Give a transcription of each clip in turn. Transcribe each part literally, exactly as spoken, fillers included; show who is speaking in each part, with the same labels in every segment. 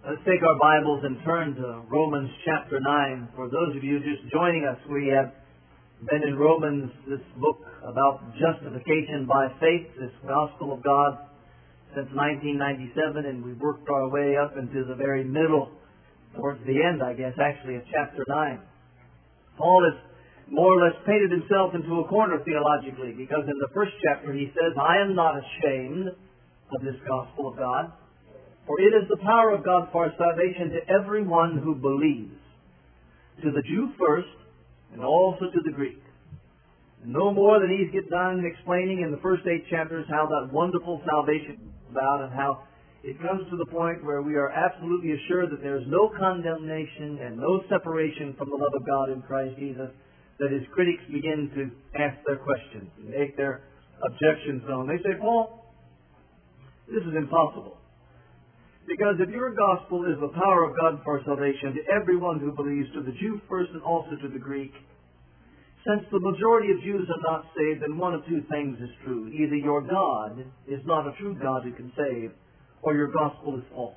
Speaker 1: Let's take our Bibles and turn to Romans chapter nine. For those of you just joining us, we have been in Romans, this book about justification by faith, this gospel of God, since nineteen ninety-seven, and we've worked our way up into the very middle, towards the end, I guess, actually, of chapter nine. Paul has more or less painted himself into a corner theologically, because in the first chapter he says, I am not ashamed of this gospel of God, for it is the power of God for salvation to everyone who believes, to the Jew first, and also to the Greek. And no more than he's get done explaining in the first eight chapters how that wonderful salvation is about, and how it comes to the point where we are absolutely assured that there is no condemnation and no separation from the love of God in Christ Jesus, that his critics begin to ask their questions and make their objections known. They say, Paul, this is impossible. Because if your gospel is the power of God for salvation to everyone who believes, to the Jew first and also to the Greek, since the majority of Jews are not saved, then one of two things is true. Either your God is not a true God who can save, or your gospel is false.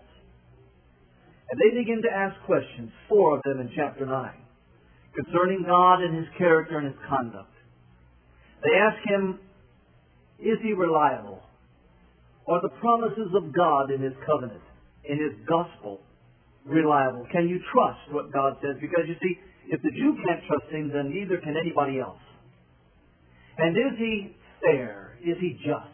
Speaker 1: And they begin to ask questions, four of them in chapter nine, concerning God and his character and his conduct. They ask him, is he reliable? Are the promises of God in his covenant, in his gospel, reliable? Can you trust what God says? Because you see, if the Jew can't trust him, then neither can anybody else. And is he fair? Is he just?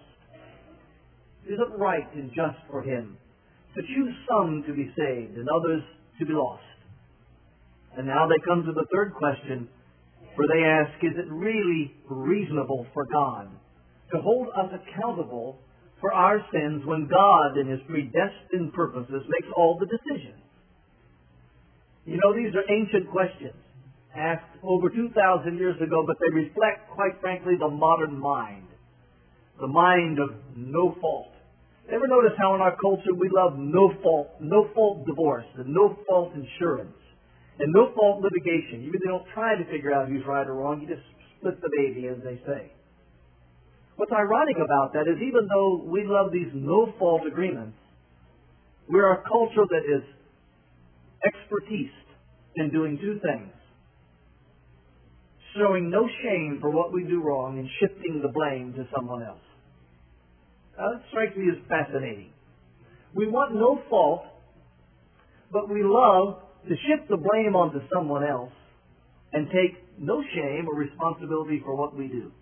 Speaker 1: Is it right and just for him to choose some to be saved and others to be lost? And now they come to the third question, where they ask, is it really reasonable for God to hold us accountable for our sins when God, in his predestined purposes, makes all the decisions? You know, these are ancient questions, asked over two thousand years ago, but they reflect, quite frankly, the modern mind. The mind of no fault. Ever notice how in our culture we love no fault, no fault divorce, and no fault insurance, and no fault litigation? You really don't try to figure out who's right or wrong, you just split the baby, as they say. What's ironic about that is even though we love these no-fault agreements, we're a culture that is expertise in doing two things: showing no shame for what we do wrong and shifting the blame to someone else. Now, that strikes me as fascinating. We want no fault, but we love to shift the blame onto someone else and take no shame or responsibility for what we do.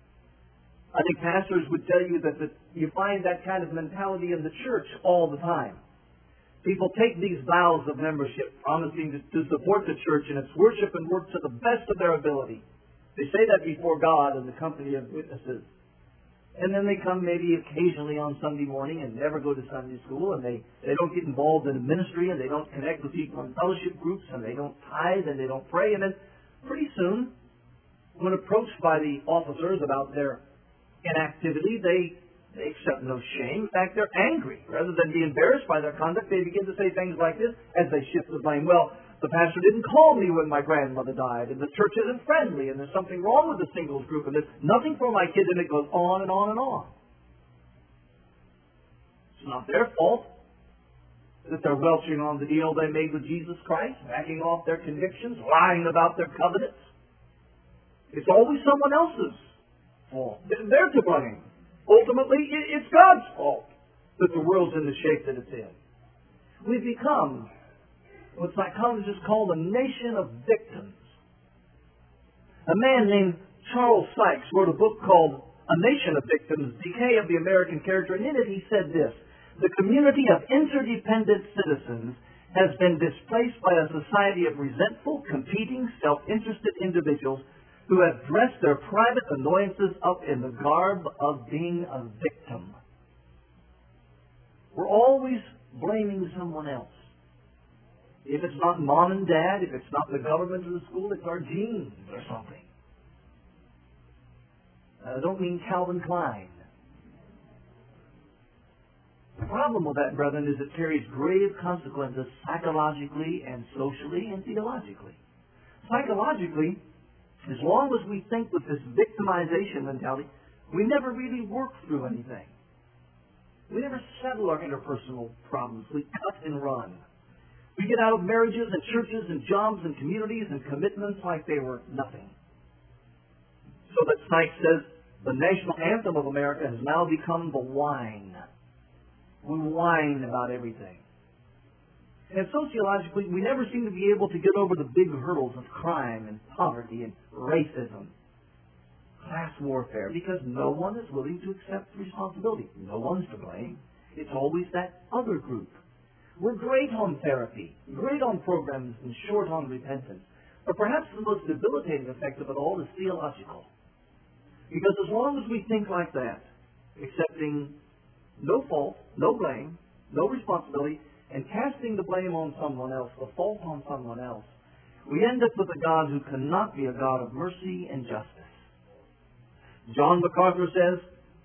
Speaker 1: I think pastors would tell you that the, you find that kind of mentality in the church all the time. People take these vows of membership, promising to, to support the church in its worship and work to the best of their ability. They say that before God in the company of witnesses. And then they come maybe occasionally on Sunday morning and never go to Sunday school, and they, they don't get involved in a ministry, and they don't connect with people in fellowship groups, and they don't tithe, and they don't pray. And then pretty soon, when approached by the officers about their inactivity, they, they accept no shame. In fact, they're angry. Rather than be embarrassed by their conduct, they begin to say things like this as they shift the blame. Well, the pastor didn't call me when my grandmother died, and the church isn't friendly, and there's something wrong with the singles group, and there's nothing for my kids, and it goes on and on and on. It's not their fault that they're welching on the deal they made with Jesus Christ, backing off their convictions, lying about their covenants. It's always someone else's fault. They're to blame. Ultimately, it's God's fault that the world's in the shape that it's in. We've become what psychologists call a nation of victims. A man named Charles Sykes wrote a book called A Nation of Victims, Decay of the American Character, and in it he said this: the community of interdependent citizens has been displaced by a society of resentful, competing, self-interested individuals who have dressed their private annoyances up in the garb of being a victim. We're always blaming someone else. If it's not mom and dad, if it's not the government or the school, it's our genes or something. I don't mean Calvin Klein. The problem with that, brethren, is it carries grave consequences psychologically and socially and theologically. Psychologically, as long as we think with this victimization mentality, we never really work through anything. We never settle our interpersonal problems. We cut and run. We get out of marriages and churches and jobs and communities and commitments like they were nothing. So that Sykes says the national anthem of America has now become the whine. We whine about everything. And sociologically, we never seem to be able to get over the big hurdles of crime and poverty and racism, class warfare, because no one is willing to accept responsibility. No one's to blame. It's always that other group. We're great on therapy, great on programs, and short on repentance. But perhaps the most debilitating effect of it all is theological. Because as long as we think like that, accepting no fault, no blame, no responsibility, and casting the blame on someone else, the fault on someone else, we end up with a God who cannot be a God of mercy and justice. John MacArthur says,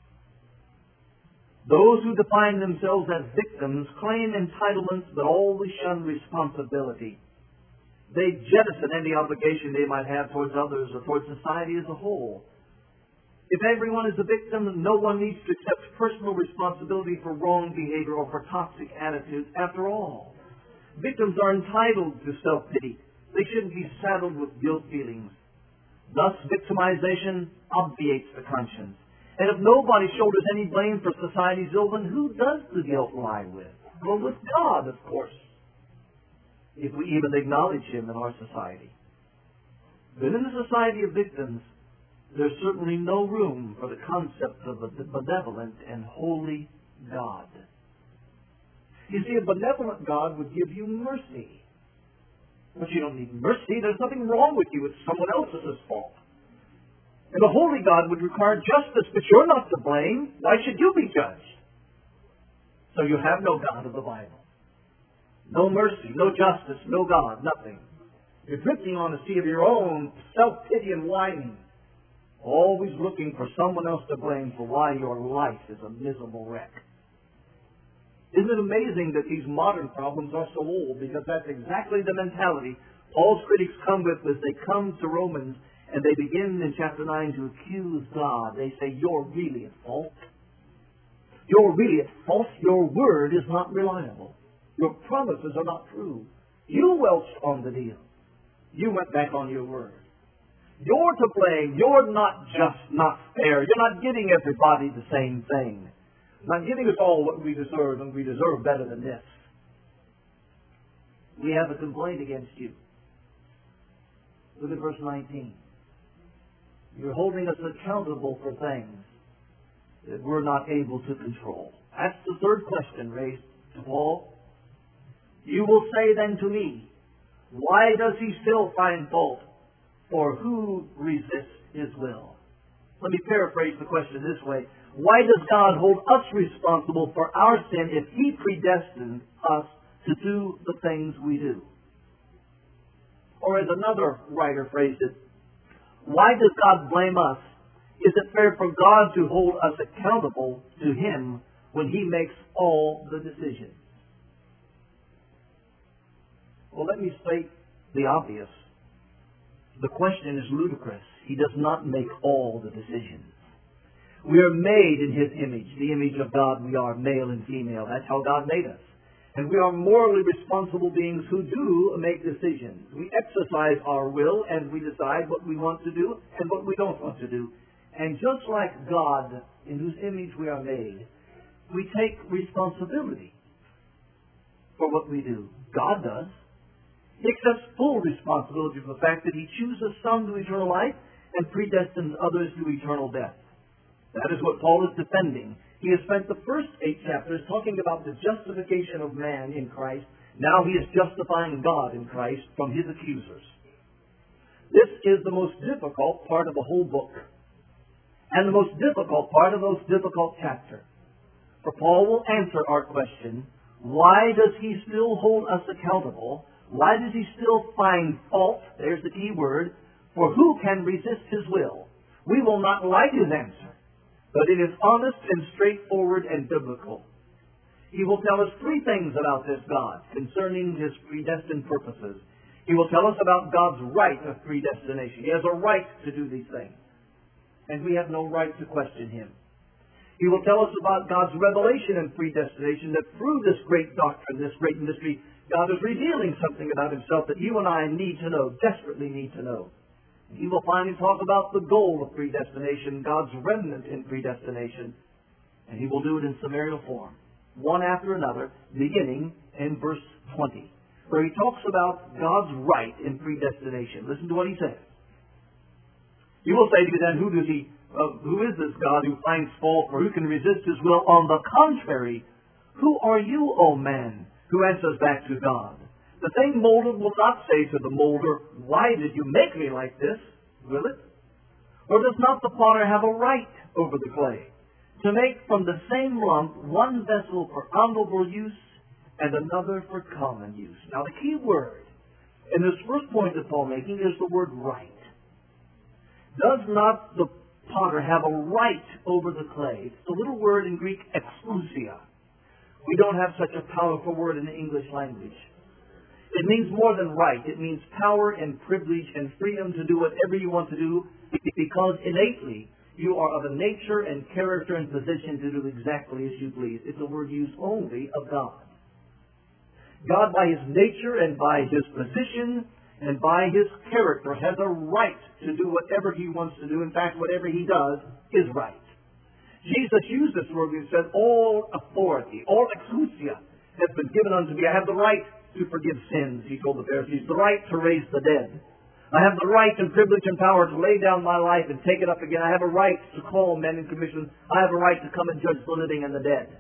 Speaker 1: those who define themselves as victims claim entitlements but always shun responsibility. They jettison any obligation they might have towards others or towards society as a whole. If everyone is a victim, no one needs to accept personal responsibility for wrong behavior or for toxic attitudes. After all, victims are entitled to self-pity. They shouldn't be saddled with guilt feelings. Thus, victimization obviates the conscience. And if nobody shoulders any blame for society's ill, then who does the guilt lie with? Well, with God, of course, if we even acknowledge Him in our society. But in the society of victims, there's certainly no room for the concept of a benevolent and holy God. You see, a benevolent God would give you mercy. But you don't need mercy. There's nothing wrong with you. It's someone else's fault. And the holy God would require justice, but you're not to blame. Why should you be judged? So you have no God of the Bible. No mercy, no justice, no God, nothing. You're drifting on a sea of your own self-pity and whining, always looking for someone else to blame for why your life is a miserable wreck. Isn't it amazing that these modern problems are so old? Because that's exactly the mentality Paul's critics come with as they come to Romans, and they begin in chapter nine to accuse God. They say, you're really at fault. You're really at fault. Your word is not reliable. Your promises are not true. You welched on the deal. You went back on your word. You're to blame. You're not just, not fair. You're not giving everybody the same thing. Not giving us all what we deserve, and we deserve better than this. We have a complaint against you. Look at verse nineteen. You're holding us accountable for things that we're not able to control. That's the third question raised to Paul. You will say then to me, why does he still find fault? For who resists his will? Let me paraphrase the question this way. Why does God hold us responsible for our sin if He predestined us to do the things we do? Or as another writer phrased it, why does God blame us? Is it fair for God to hold us accountable to Him when He makes all the decisions? Well, let me state the obvious. The question is ludicrous. He does not make all the decisions. We are made in His image, the image of God. We are male and female. That's how God made us. And we are morally responsible beings who do make decisions. We exercise our will and we decide what we want to do and what we don't want to do. And just like God, in whose image we are made, we take responsibility for what we do. God does. He accepts full responsibility for the fact that He chooses some to eternal life and predestines others to eternal death. That is what Paul is defending. He has spent the first eight chapters talking about the justification of man in Christ. Now he is justifying God in Christ from his accusers. This is the most difficult part of the whole book, and the most difficult part of the most difficult chapter. For Paul will answer our question, why does he still hold us accountable? Why does he still find fault? There's the key word. For who can resist his will? We will not like his answer, but it is honest and straightforward and biblical. He will tell us three things about this God concerning His predestined purposes. He will tell us about God's right of predestination. He has a right to do these things, and we have no right to question Him. He will tell us about God's revelation and predestination, that through this great doctrine, this great mystery, God is revealing something about himself that you and I need to know, desperately need to know. He will finally talk about the goal of predestination, God's remnant in predestination. And he will do it in summarial form, one after another, beginning in verse twenty, where he talks about God's right in predestination. Listen to what he says. You will say to me then, who does he, uh, who is this God who finds fault, or who can resist his will? On the contrary, who are you, O man, who answers back to God? The same molder will not say to the molder, why did you make me like this? Will it? Or does not the potter have a right over the clay, to make from the same lump one vessel for honorable use and another for common use? Now the key word in this first point that Paul making is the word right. Does not the potter have a right over the clay? It's the little word in Greek, exousia. We don't have such a powerful word in the English language. It means more than right. It means power and privilege and freedom to do whatever you want to do, because innately you are of a nature and character and position to do exactly as you please. It's a word used only of God. God, by his nature and by his position and by his character, has a right to do whatever he wants to do. In fact, whatever he does is right. Jesus used this word and said, all authority, all exousia has been given unto me. I have the right to forgive sins, he told the Pharisees, the right to raise the dead. I have the right and privilege and power to lay down my life and take it up again. I have a right to call men in commission. I have a right to come and judge the living and the dead.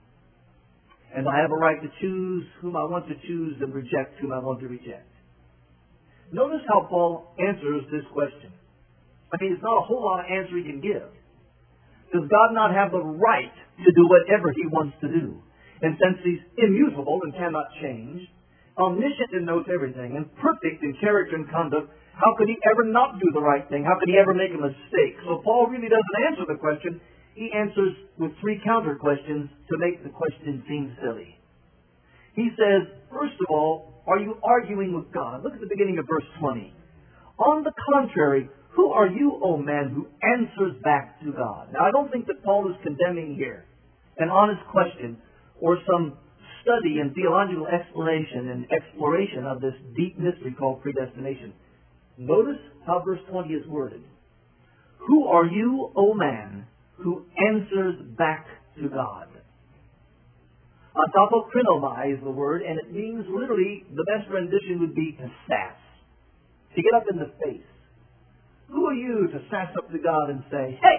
Speaker 1: And I have a right to choose whom I want to choose and reject whom I want to reject. Notice how Paul answers this question. I mean, it's not a whole lot of answer he can give. Does God not have the right to do whatever he wants to do? And since he's immutable and cannot change, omniscient and knows everything, and perfect in character and conduct, how could he ever not do the right thing? How could he ever make a mistake? So Paul really doesn't answer the question. He answers with three counter questions to make the question seem silly. He says, first of all, are you arguing with God? Look at the beginning of verse twenty. On the contrary, who are you, O man, who answers back to God? Now, I don't think that Paul is condemning here an honest question or some study and theological explanation and exploration of this deep mystery called predestination. Notice how verse twenty is worded. Who are you, O man, who answers back to God? Atapokrinomai is the word, and it means literally, the best rendition would be to sass, to get up in the face. Who are you to sass up to God and say, hey,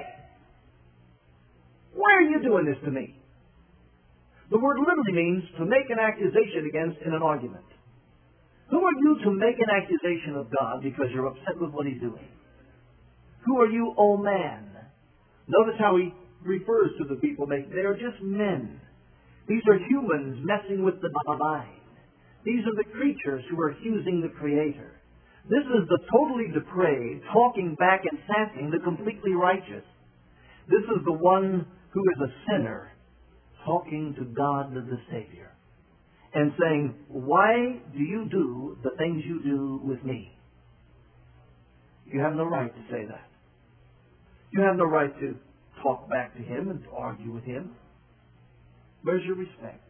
Speaker 1: why are you doing this to me? The word literally means to make an accusation against in an argument. Who are you to make an accusation of God because you're upset with what he's doing? Who are you, O man? Notice how he refers to the people. They are just men. These are humans messing with the divine. These are the creatures who are accusing the Creator. This is the totally depraved, talking back and sassing the completely righteous. This is the one who is a sinner, talking to God the Savior, and saying, why do you do the things you do with me? You have no right to say that. You have no right to talk back to him and to argue with him. Where's your respect?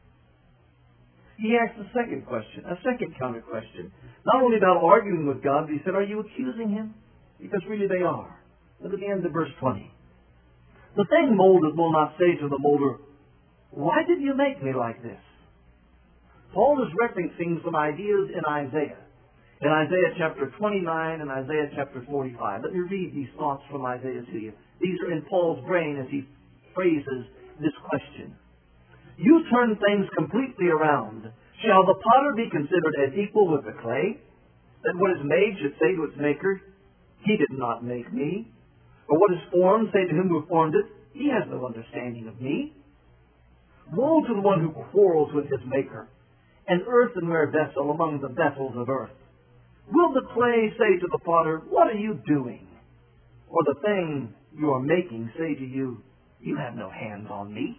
Speaker 1: He asked a second question, a second counter question. Not only about arguing with God, but he said, are you accusing him? Because really they are. Look at the end of verse twenty. The thing molded will not say to the molder, why did you make me like this? Paul is referencing some ideas in Isaiah. In Isaiah chapter twenty-nine and Isaiah chapter forty-five. Let me read these thoughts from Isaiah to you. These are in Paul's brain as he phrases this question. You turn things completely around. Shall the potter be considered as equal with the clay? That what is made should say to its maker, he did not make me. Or what is formed say to him who formed it, he has no understanding of me. Woe to the one who quarrels with his maker, an earthenware vessel among the vessels of earth. Will the clay say to the potter, what are you doing? Or the thing you are making say to you, you have no hand on me?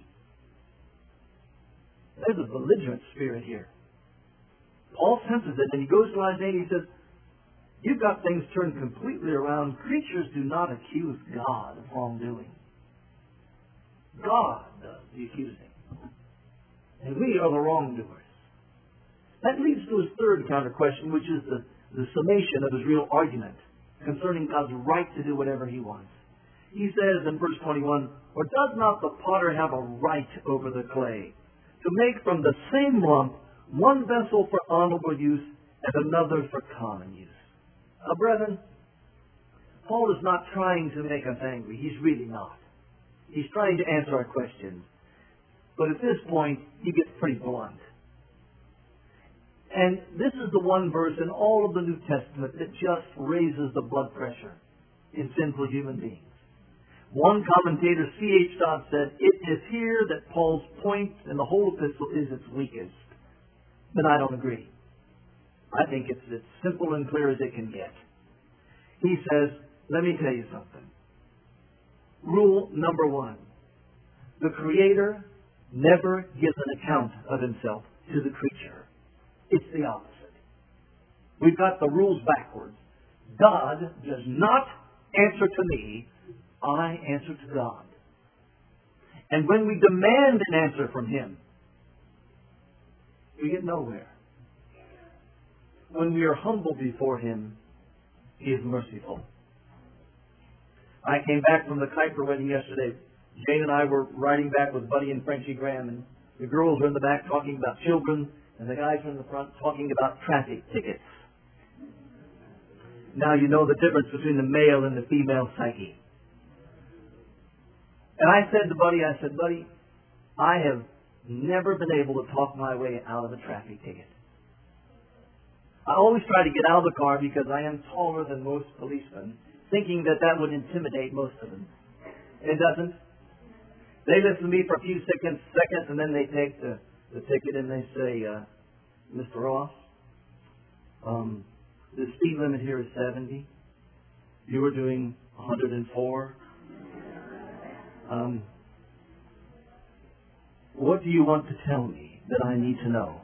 Speaker 1: There's a belligerent spirit here. Paul senses it, and he goes to Isaiah and he says, you've got things turned completely around. Creatures do not accuse God of wrongdoing. God does the accusing. And we are the wrongdoers. That leads to his third counter question, which is the, the summation of his real argument concerning God's right to do whatever he wants. He says in verse twenty-one, "Or does not the potter have a right over the clay, to make from the same lump one vessel for honorable use and another for common use?" Now, brethren, Paul is not trying to make us angry. He's really not. He's trying to answer our questions. But at this point, he gets pretty blunt. And this is the one verse in all of the New Testament that just raises the blood pressure in sinful human beings. One commentator, C H Dodd, said, "It is here that Paul's point in the whole epistle is its weakest." But I don't agree. I think it's as simple and clear as it can get. He says, let me tell you something. Rule number one. The Creator never gives an account of himself to the creature. It's the opposite. We've got the rules backwards. God does not answer to me. I answer to God. And when we demand an answer from him, we get nowhere. When we are humble before him, he is merciful. I came back from the Kuiper wedding yesterday. Jane and I were riding back with Buddy and Frenchie Graham, and the girls were in the back talking about children, and the guys were in the front talking about traffic tickets. Now you know the difference between the male and the female psyche. And I said to Buddy, I said, "Buddy, I have never been able to talk my way out of a traffic ticket. I always try to get out of the car because I am taller than most policemen, thinking that that would intimidate most of them. It doesn't. They listen to me for a few seconds, seconds and then they take the, the ticket and they say, uh, Mister Ross, um, the speed limit here is seventy. You were doing one hundred four. Um, what do you want to tell me that I need to know?"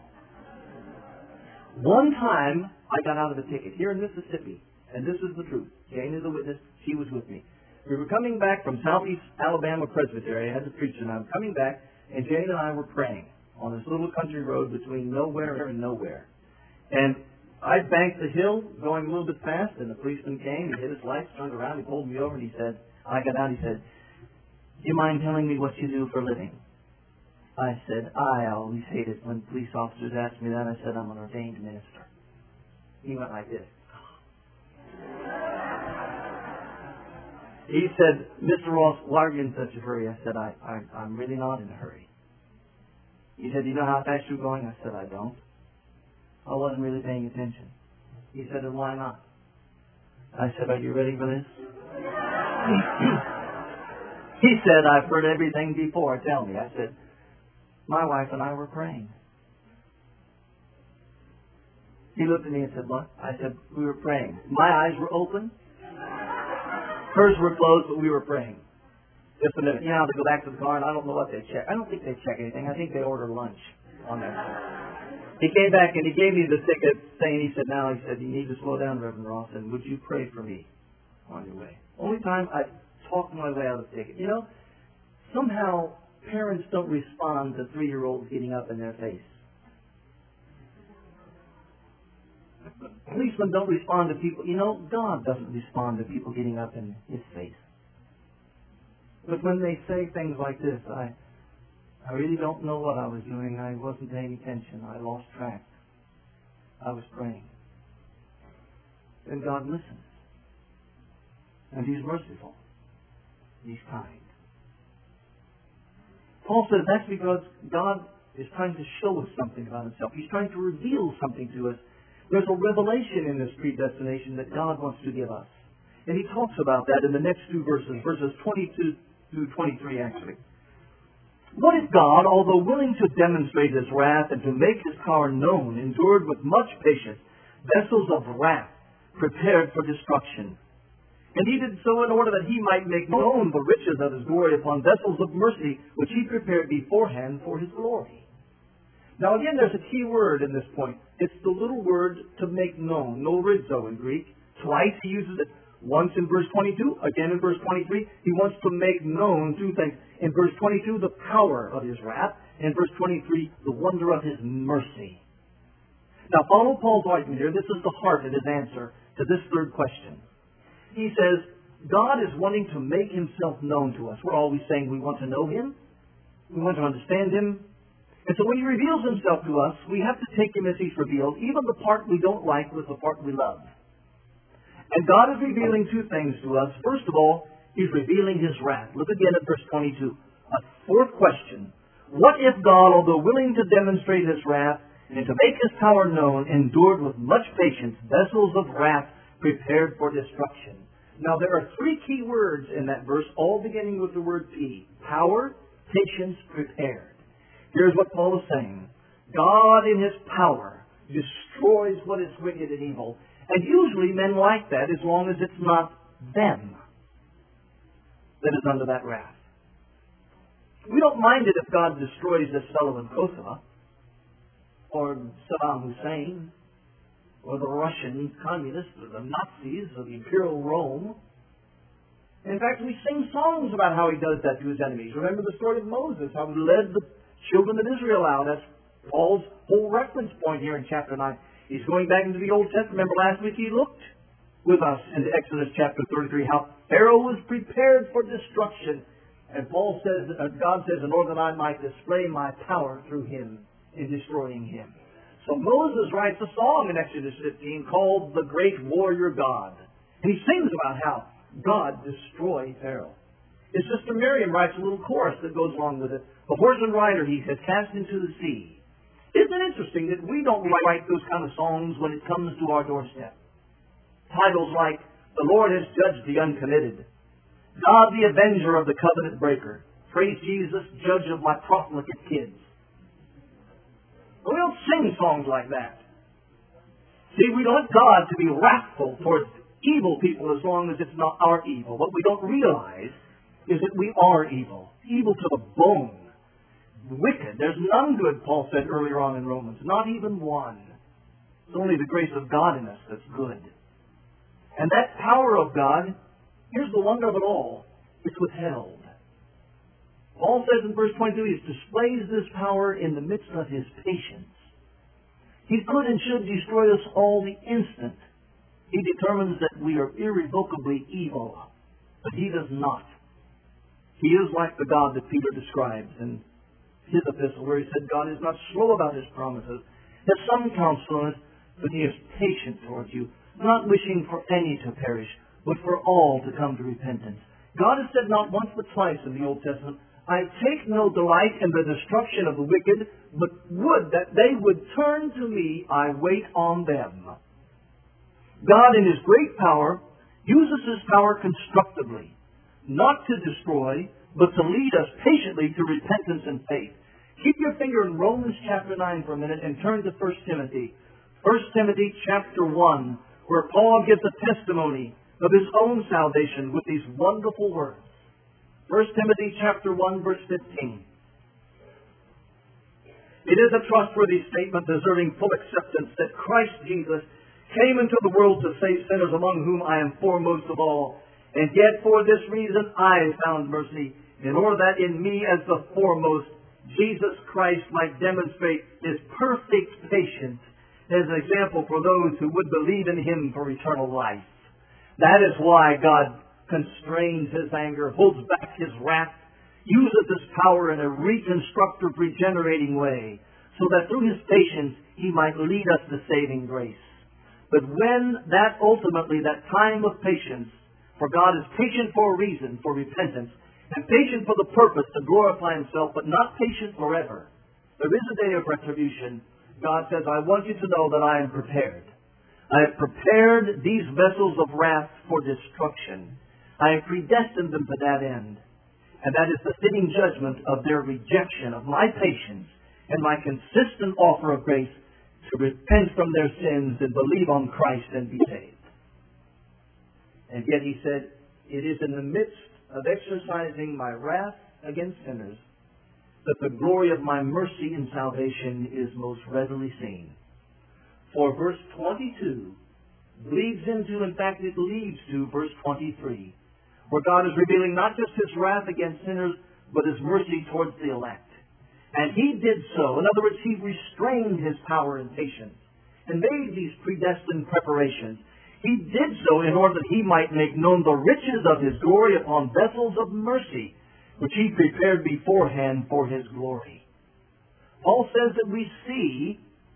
Speaker 1: One time, I got out of a ticket here in Mississippi, and this is the truth. Jane is a witness. She was with me. We were coming back from Southeast Alabama Presbytery. I had to preach, and I was coming back, and Jane and I were praying on this little country road between nowhere and nowhere. And I banked the hill, going a little bit fast, and the policeman came. He hit his lights, turned around, he pulled me over, and he said, I got out, he said, "Do you mind telling me what you do for a living?" I said, "I always hated when police officers asked me that." I said, "I'm an ordained minister." He went like this. He said, "Mister Ross, why are you in such a hurry?" I said, I, I, I'm really not in a hurry. He said, "Do you know how fast you're going?" I said, "I don't." I wasn't really paying attention. He said, "And why not?" I said, "Are you ready for this?" He said, "I've heard everything before. Tell me." I said, "My wife and I were praying." He looked at me and said, "What?" I said, "We were praying." My eyes were open. Hers were closed, but we were praying. Just a minute. You know, they go back to the car, and I don't know what they check. I don't think they check anything. I think they order lunch on there. He came back, and he gave me the ticket, saying, he said, "Now," he said, "you need to slow down, Reverend Ross, and would you pray for me on your way?" Only time I talked my way out of the ticket. You know, somehow parents don't respond to three-year-olds getting up in their face. Policemen don't respond to people. You know, God doesn't respond to people getting up in his face. But when they say things like this, I, I really don't know what I was doing. I wasn't paying attention. I lost track. I was praying. And God listens. And he's merciful. He's kind. Paul says that's because God is trying to show us something about himself. He's trying to reveal something to us. There's a revelation in this predestination that God wants to give us. And he talks about that in the next two verses, verses twenty-two through twenty-three actually. "What if God, although willing to demonstrate his wrath and to make his power known, endured with much patience vessels of wrath prepared for destruction? And he did so in order that he might make known the riches of his glory upon vessels of mercy, which he prepared beforehand for his glory." Now again, there's a key word in this point. It's the little word "to make known," norizo in Greek. Twice he uses it. Once in verse twenty-two, again in verse twenty-three, he wants to make known two things. In verse twenty-two, the power of his wrath. In verse twenty-three, the wonder of his mercy. Now follow Paul's argument here. This is the heart of his answer to this third question. He says, God is wanting to make himself known to us. We're always saying we want to know him. We want to understand him. And so when he reveals himself to us, we have to take him as he's revealed, even the part we don't like with the part we love. And God is revealing two things to us. First of all, he's revealing his wrath. Look again at verse twenty-two. A fourth question. What if God, although willing to demonstrate his wrath and to make his power known, endured with much patience vessels of wrath prepared for destruction? Now there are three key words in that verse, all beginning with the word P. Power, patience, prepared. Here's what Paul is saying. God in his power destroys what is wicked and evil. And usually men like that as long as it's not them that is under that wrath. We don't mind it if God destroys this fellow in Kosovo, or Saddam Hussein, or the Russian communists, or the Nazis, or the Imperial Rome. In fact, we sing songs about how he does that to his enemies. Remember the story of Moses, how he led the children of Israel out. That's Paul's whole reference point here in chapter nine. He's going back into the Old Testament. Remember last week he looked with us into Exodus chapter thirty-three, how Pharaoh was prepared for destruction. And Paul says, uh, God says, in order that I might display my power through him in destroying him. So Moses writes a song in Exodus fifteen called The Great Warrior God. And he sings about how God destroyed Pharaoh. His sister Miriam writes a little chorus that goes along with it. The horse and rider he has cast into the sea. Isn't it interesting that we don't write those kind of songs when it comes to our doorstep? Titles like, The Lord has judged the uncommitted. God the avenger of the covenant breaker. Praise Jesus, judge of my profligate kids. We don't sing songs like that. See, we don't want God to be wrathful towards evil people as long as it's not our evil. What we don't realize is that we are evil. Evil to the bone. Wicked. There's none good, Paul said earlier on in Romans. Not even one. It's only the grace of God in us that's good. And that power of God, here's the wonder of it all, it's withheld. Paul says in verse twenty-two, he displays this power in the midst of his patience. He could and should destroy us all the instant. He determines that we are irrevocably evil, but he does not. He is like the God that Peter describes in his epistle, where he said, God is not slow about his promises, has some counselors, but he is patient towards you, not wishing for any to perish, but for all to come to repentance. God has said not once but twice in the Old Testament, I take no delight in the destruction of the wicked, but would that they would turn to me, I wait on them. God in his great power uses his power constructively, not to destroy, but to lead us patiently to repentance and faith. Keep your finger in Romans chapter nine for a minute and turn to First Timothy. First Timothy chapter one, where Paul gives a testimony of his own salvation with these wonderful words. First Timothy chapter one, verse fifteen. It is a trustworthy statement deserving full acceptance that Christ Jesus came into the world to save sinners, among whom I am foremost of all. And yet for this reason I found mercy, in order that in me as the foremost Jesus Christ might demonstrate his perfect patience as an example for those who would believe in him for eternal life. That is why God constrains his anger, holds back his wrath, uses his power in a reconstructive, regenerating way, so that through his patience he might lead us to saving grace. But when that ultimately, that time of patience, for God is patient for a reason, for repentance, and patient for the purpose to glorify himself, but not patient forever. There is a day of retribution. God says, I want you to know that I am prepared. I have prepared these vessels of wrath for destruction. I have predestined them to that end. And that is the fitting judgment of their rejection of my patience and my consistent offer of grace to repent from their sins and believe on Christ and be saved. And yet he said, it is in the midst of exercising my wrath against sinners that the glory of my mercy and salvation is most readily seen. For verse twenty-two bleeds into, in fact, it leads to verse twenty-three, where God is revealing not just His wrath against sinners, but His mercy towards the elect. And He did so. In other words, He restrained His power and patience and made these predestined preparations. He did so in order that He might make known the riches of His glory upon vessels of mercy, which He prepared beforehand for His glory. Paul says that we see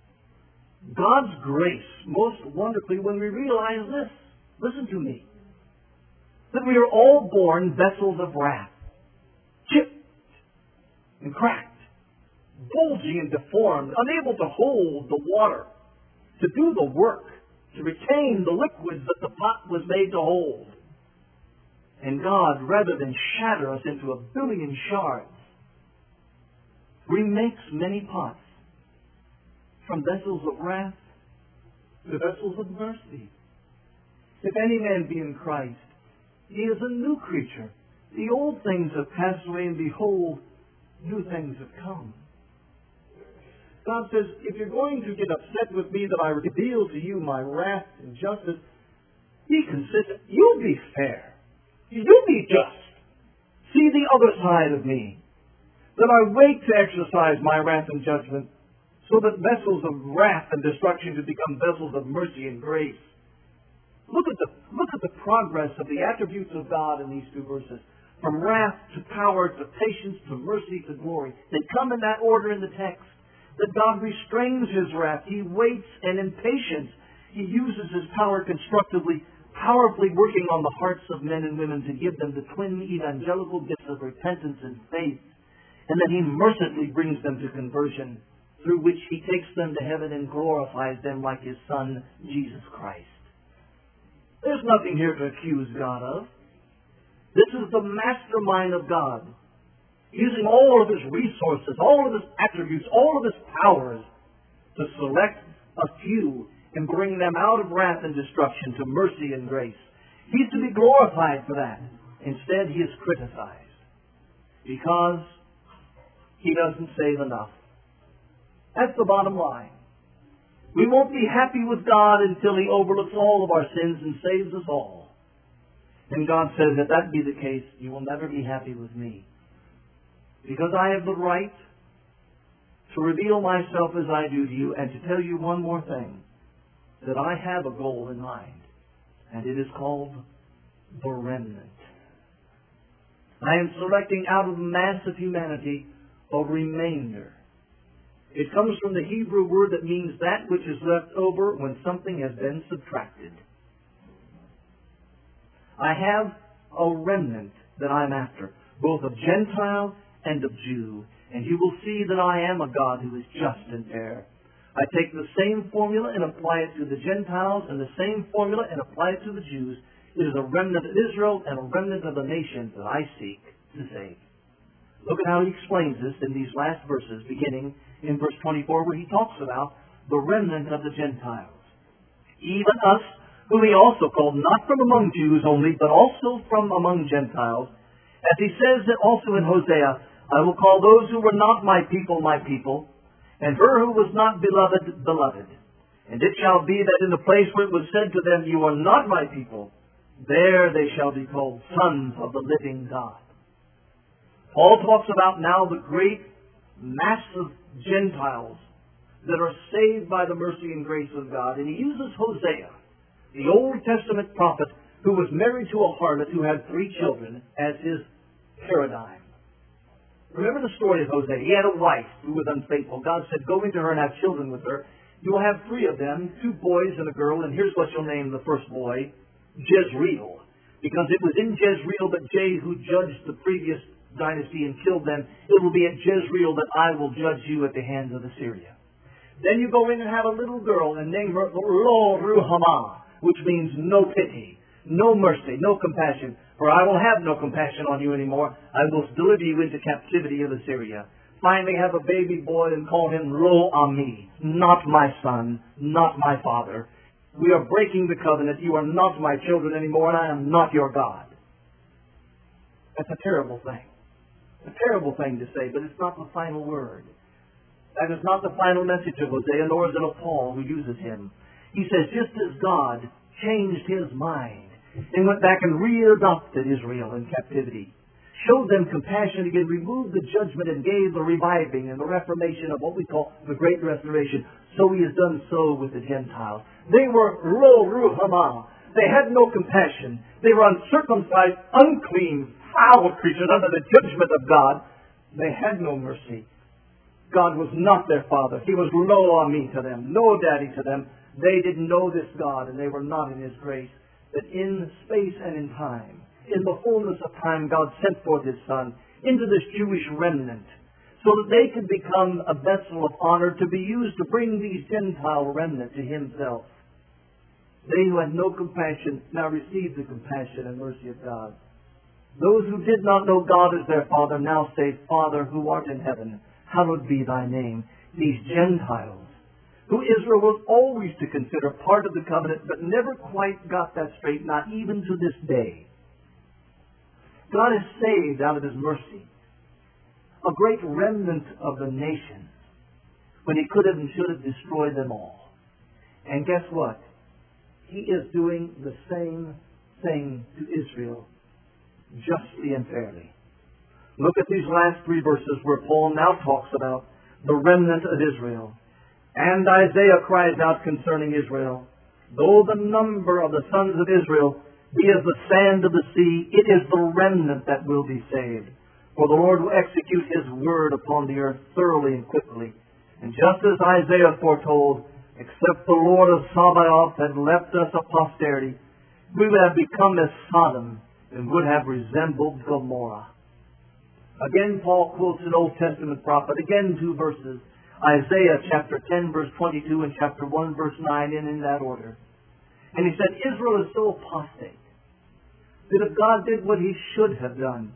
Speaker 1: God's grace most wonderfully when we realize this. Listen to me. That we are all born vessels of wrath, chipped and cracked, bulgy and deformed, unable to hold the water, to do the work, to retain the liquids that the pot was made to hold. And God, rather than shatter us into a billion shards, remakes many pots from vessels of wrath to vessels of mercy. If any man be in Christ, he is a new creature. The old things have passed away, and behold, new things have come. God says, if you're going to get upset with me that I reveal to you my wrath and justice, be consistent. You be fair. You be just. See the other side of me. That I wait to exercise my wrath and judgment, so that vessels of wrath and destruction should become vessels of mercy and grace. Look at the look at the progress of the attributes of God in these two verses. From wrath to power to patience to mercy to glory. They come in that order in the text. That God restrains His wrath. He waits, and in patience He uses His power constructively, powerfully working on the hearts of men and women to give them the twin evangelical gifts of repentance and faith. And then He mercifully brings them to conversion, through which He takes them to heaven and glorifies them like His Son, Jesus Christ. There's nothing here to accuse God of. This is the mastermind of God, using all of His resources, all of His attributes, all of His powers to select a few and bring them out of wrath and destruction to mercy and grace. He's to be glorified for that. Instead, He is criticized because He doesn't save enough. That's the bottom line. We won't be happy with God until He overlooks all of our sins and saves us all. And God says, if that be the case, you will never be happy with me. Because I have the right to reveal myself as I do to you, and to tell you one more thing, that I have a goal in mind, and it is called the remnant. I am selecting out of the mass of humanity a remainder. It comes from the Hebrew word that means that which is left over when something has been subtracted. I have a remnant that I'm after, both of Gentile and of Jew. And you will see that I am a God who is just and fair. I take the same formula and apply it to the Gentiles, and the same formula and apply it to the Jews. It is a remnant of Israel and a remnant of the nations that I seek to save. Look at how he explains this in these last verses, beginning in verse twenty-four, where he talks about the remnant of the Gentiles. Even us, whom he also called not from among Jews only, but also from among Gentiles. As he says that also in Hosea, I will call those who were not my people, my people, and her who was not beloved, beloved. And it shall be that in the place where it was said to them, you are not my people, there they shall be called sons of the living God. Paul talks about now the great mass of Gentiles that are saved by the mercy and grace of God. And he uses Hosea, the Old Testament prophet, who was married to a harlot who had three children, as his paradigm. Remember the story of Hosea. He had a wife who was unfaithful. God said, go into her and have children with her. You will have three of them, two boys and a girl, and here's what you'll name the first boy, Jezreel. Because it was in Jezreel that Jehu judged the previous dynasty and killed them. It will be at Jezreel that I will judge you at the hands of Assyria. Then you go in and have a little girl and name her Lo Ruhamah, which means no pity, no mercy, no compassion. For I will have no compassion on you anymore. I will deliver you into captivity of Assyria. Finally have a baby boy and call him Lo Ami, not my son, not my father. We are breaking the covenant. You are not my children anymore, and I am not your God. That's a terrible thing. A terrible thing to say, but it's not the final word. That is not the final message of Hosea, nor is it of Paul who uses him. He says, just as God changed his mind and went back and readopted Israel in captivity, showed them compassion again, removed the judgment, and gave the reviving and the reformation of what we call the Great Restoration. So he has done so with the Gentiles. They were lo ruhamah. They had no compassion. They were uncircumcised, unclean, foul creatures under the judgment of God. They had no mercy. God was not their father. He was lo ami to them, no daddy to them. They didn't know this God, and they were not in His grace. But in space and in time, in the fullness of time, God sent forth His Son into this Jewish remnant so that they could become a vessel of honor to be used to bring these Gentile remnant to Himself. They who had no compassion now received the compassion and mercy of God. Those who did not know God as their Father now say, Father, who art in heaven, hallowed be thy name. These Gentiles, who Israel was always to consider part of the covenant, but never quite got that straight, not even to this day. God has saved out of His mercy a great remnant of the nation when He could have and should have destroyed them all. And guess what? He is doing the same thing to Israel, justly and fairly. Look at these last three verses where Paul now talks about the remnant of Israel. And Isaiah cries out concerning Israel, though the number of the sons of Israel be as the sand of the sea, it is the remnant that will be saved. For the Lord will execute His word upon the earth thoroughly and quickly. And just as Isaiah foretold, except the Lord of Sabaoth had left us a posterity, we would have become as Sodom and would have resembled Gomorrah. Again, Paul quotes an Old Testament prophet, again two verses, Isaiah chapter ten, verse twenty-two, and chapter one, verse nine, and in that order. And he said, Israel is so apostate that if God did what He should have done,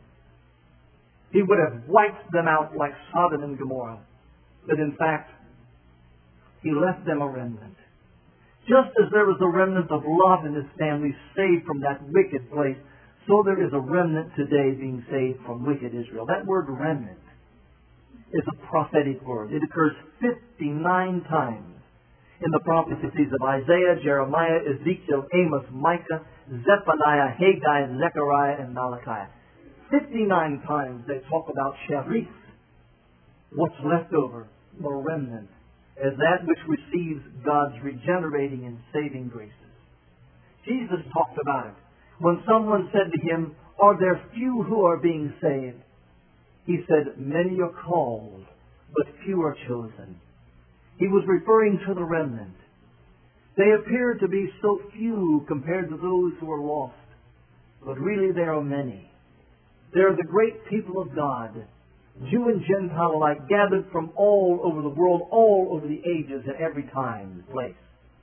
Speaker 1: He would have wiped them out like Sodom and Gomorrah. But in fact, He left them a remnant. Just as there was a remnant of Lot and his family saved from that wicked place, so there is a remnant today being saved from wicked Israel. That word remnant is a prophetic word. It occurs fifty-nine times in the prophecies of Isaiah, Jeremiah, Ezekiel, Amos, Micah, Zephaniah, Haggai, Zechariah, and Malachi. fifty-nine times they talk about Sharif, what's left over, the remnant, as that which receives God's regenerating and saving graces. Jesus talked about it. When someone said to Him, are there few who are being saved? He said, many are called, but few are chosen. He was referring to the remnant. They appear to be so few compared to those who are lost, but really there are many. They are the great people of God, Jew and Gentile alike, gathered from all over the world, all over the ages, at every time and place.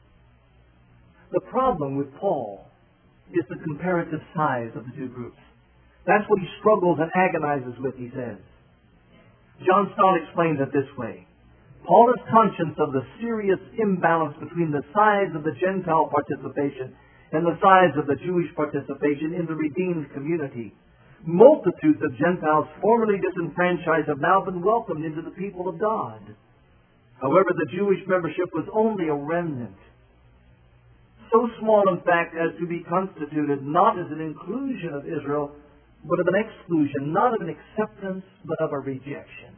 Speaker 1: The problem with Paul is the comparative size of the two groups. That's what he struggles and agonizes with, he says. John Stott explains it this way. Paul is conscious of the serious imbalance between the size of the Gentile participation and the size of the Jewish participation in the redeemed community. Multitudes of Gentiles formerly disenfranchised have now been welcomed into the people of God. However, the Jewish membership was only a remnant, so small, in fact, as to be constituted not as an inclusion of Israel, but of an exclusion, not of an acceptance, but of a rejection.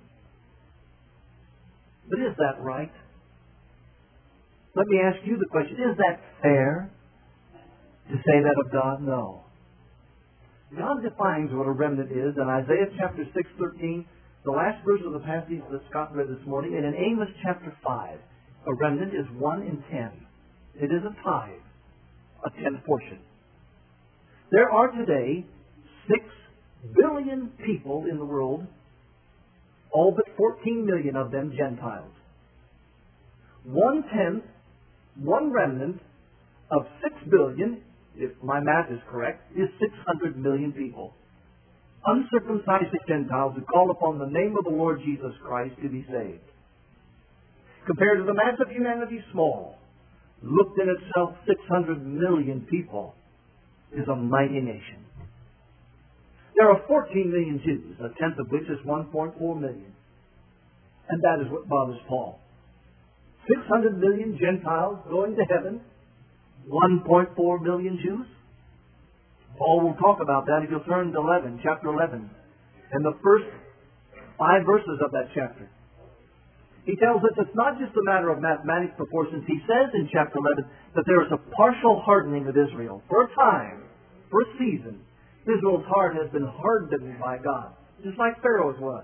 Speaker 1: But is that right? Let me ask you the question, is that fair to say that of God? No. God defines what a remnant is in Isaiah chapter six, thirteen, the last verse of the passage that Scott read this morning, and in Amos chapter five. A remnant is one in ten. It is a tithe, a tenth portion. There are today six billion people in the world, all but fourteen million of them Gentiles. One-tenth, one remnant of six billion, if my math is correct, is six hundred million people. Uncircumcised Gentiles who call upon the name of the Lord Jesus Christ to be saved. Compared to the mass of humanity, small. Looked in itself, six hundred million people is a mighty nation. There are fourteen million Jews, a tenth of which is one point four million. And that is what bothers Paul. six hundred million Gentiles going to heaven, one point four million Jews? Paul will talk about that if you'll turn to eleven, chapter eleven, and the first five verses of that chapter. He tells us it's not just a matter of mathematical proportions. He says in chapter eleven that there is a partial hardening of Israel. For a time, for a season, Israel's heart has been hardened by God, just like Pharaoh's was,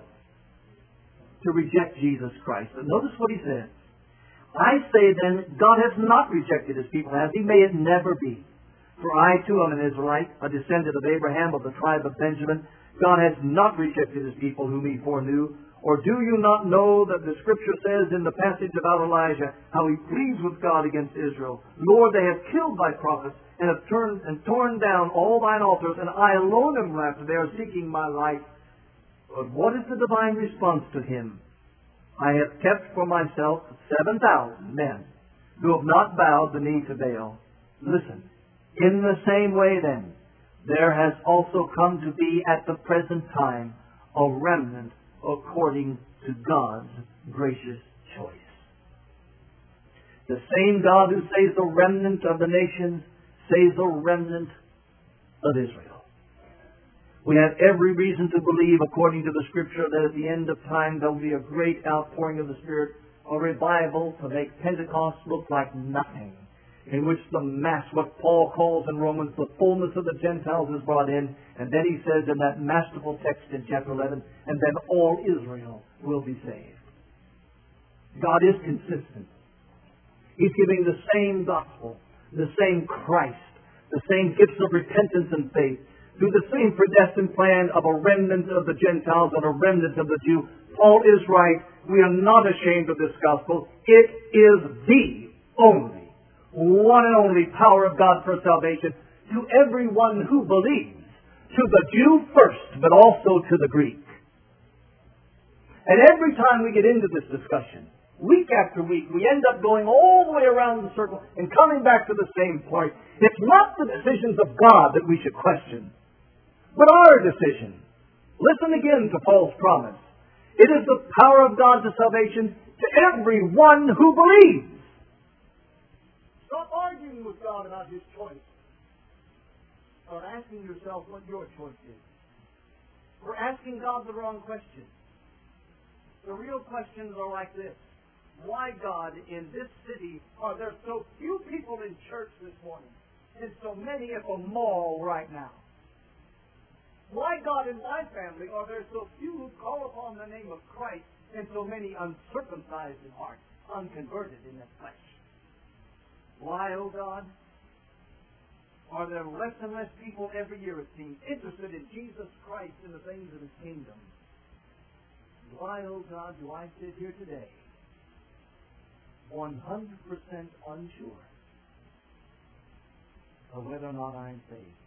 Speaker 1: to reject Jesus Christ. But notice what he says. I say then, God has not rejected his people, has he? May it never be. For I too am an Israelite, a descendant of Abraham of the tribe of Benjamin. God has not rejected his people whom he foreknew. Or do you not know that the Scripture says in the passage about Elijah how he pleads with God against Israel? Lord, they have killed thy prophets and have turned and torn down all thine altars, and I alone am left. They are seeking my life. But what is the divine response to him? I have kept for myself seven thousand men who have not bowed the knee to Baal. Listen, in the same way then, there has also come to be at the present time a remnant according to God's gracious choice. The same God who saves the remnant of the nations saves the remnant of Israel. We have every reason to believe, according to the Scripture, that at the end of time there will be a great outpouring of the Spirit, a revival to make Pentecost look like nothing, in which the mass, what Paul calls in Romans, the fullness of the Gentiles is brought in. And then he says in that masterful text in chapter eleven, and then all Israel will be saved. God is consistent. He's giving the same gospel, the same Christ, the same gifts of repentance and faith, through the same predestined plan of a remnant of the Gentiles and a remnant of the Jew. Paul is right. We are not ashamed of this gospel. It is the only, one and only power of God for salvation to everyone who believes, to the Jew first, but also to the Greek. And every time we get into this discussion, week after week, we end up going all the way around the circle and coming back to the same point. It's not the decisions of God that we should question, but our decision. Listen again to Paul's promise. It is the power of God to salvation to everyone who believes. Stop arguing with God about his choice. Start asking yourself what your choice is. We're asking God the wrong question. The real questions are like this. Why, God, in this city are there so few people in church this morning and so many at the mall right now? Why, God, in my family are there so few who call upon the name of Christ and so many uncircumcised in heart, unconverted in their flesh? Why, oh God, are there less and less people every year, it seems, interested in Jesus Christ and the things of his kingdom? Why, oh God, do I sit here today one hundred percent unsure of whether or not I'm saved?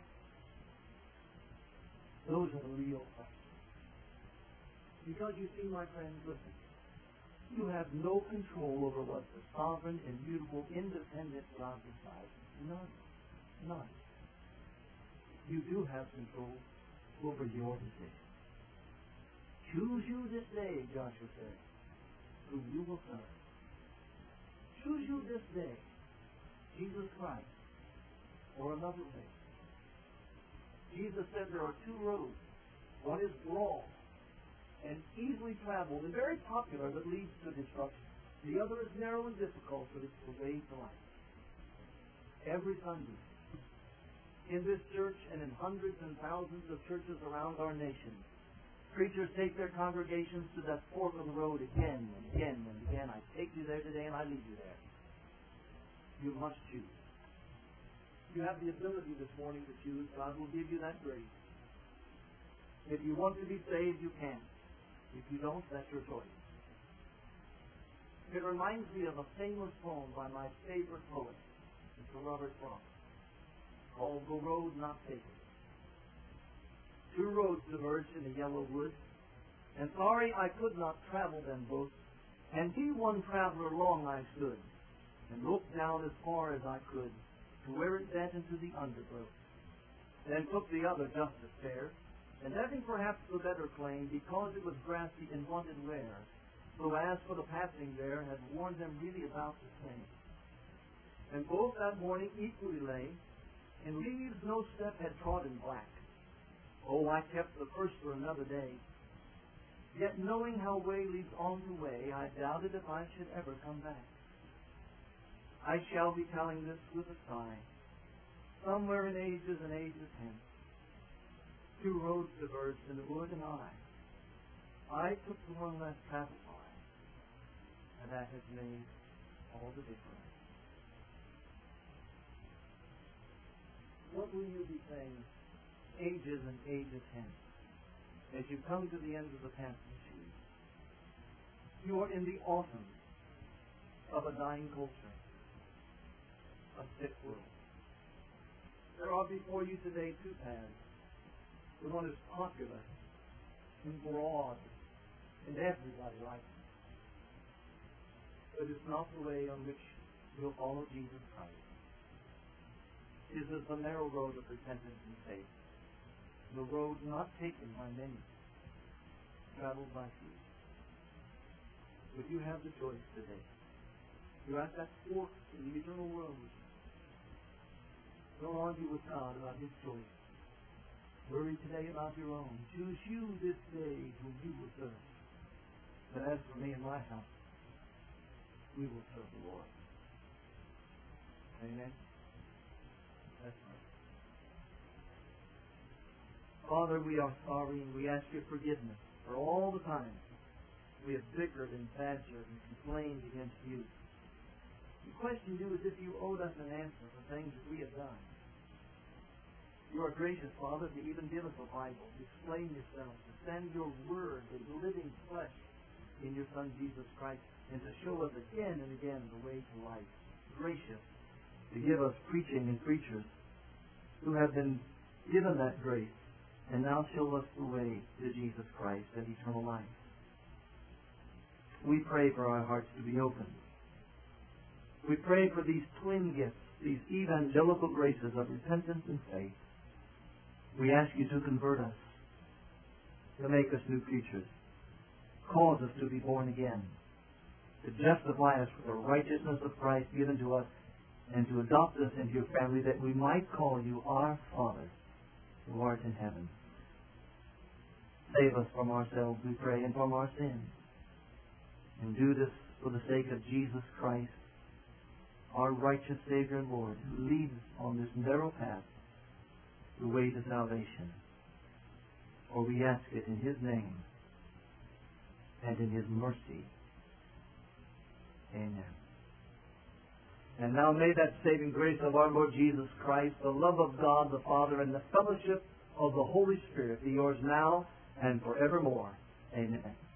Speaker 1: Those are the real questions. Because you see, my friends, listen, you have no control over what the sovereign, immutable, independent God decides. None. None. You do have control over your decision. Choose you this day, Joshua said, whom you will serve. Choose you this day, Jesus Christ, or another way. Jesus said there are two roads. One is broad and easily traveled and very popular that leads to destruction. The other is narrow and difficult, but it's the way to life. Every Sunday, in this church and in hundreds and thousands of churches around our nation, preachers take their congregations to that fork of the road again and again and again. I take you there today and I leave you there. You must choose. You have the ability this morning to choose. God will give you that grace. If you want to be saved, you can. If you don't, that's your choice. It reminds me of a famous poem by my favorite poet, Mister Robert Frost, called The Road Not Taken. Two roads diverged in the yellow wood, and sorry I could not travel them both, and he one traveler long I stood, and looked down as far as I could, to where it bent into the undergrowth. Then took the other just as fair, and having perhaps the better claim, because it was grassy and wanted rare, so as for the passing there, had warned them really about the same. and both that morning equally lay, and leaves no step had trodden black. Oh, I kept the first for another day. Yet knowing how way leads on to way, I doubted if I should ever come back. I shall be telling this with a sigh. Somewhere in ages and ages hence, two roads diverged in the wood and I. I took the one less traveled by, and that has made all the difference. What will you be saying ages and ages hence as you come to the end of the passage? You are in the autumn of a dying culture, a sick world. There are before you today two paths. The one is popular and broad, and everybody likes it. But it's not the way on which you'll follow Jesus Christ. This is the narrow road of repentance and faith, the road not taken by many, traveled by few. But you have the choice today. You're at that fork in the eternal road. Don't argue with God about His choice. Worry today about your own. Choose you this day whom you will serve. But as for me and my house, we will serve the Lord. Amen. That's right. Father, we are sorry and we ask your forgiveness for all the times we have bickered and badgered and complained against you. We question you as if you owed us an answer for things that we have done. You are gracious, Father, to even give us a Bible, to explain yourself, to send your word as living flesh in your Son Jesus Christ, and to show us again and again the way to life. Gracious to give us preaching and preachers who have been given that grace and now show us the way to Jesus Christ and eternal life. We pray for our hearts to be open. We pray for these twin gifts, these evangelical graces of repentance and faith. We ask you to convert us, to make us new creatures, cause us to be born again, to justify us with the righteousness of Christ given to us, and to adopt us into your family that we might call you our Father who art in heaven. Save us from ourselves, we pray, and from our sins. And do this for the sake of Jesus Christ, our righteous Savior and Lord, who leads us on this narrow path, the way to salvation. For we ask it in His name and in His mercy. Amen. And now may that saving grace of our Lord Jesus Christ, the love of God the Father, and the fellowship of the Holy Spirit be yours now and forevermore. Amen.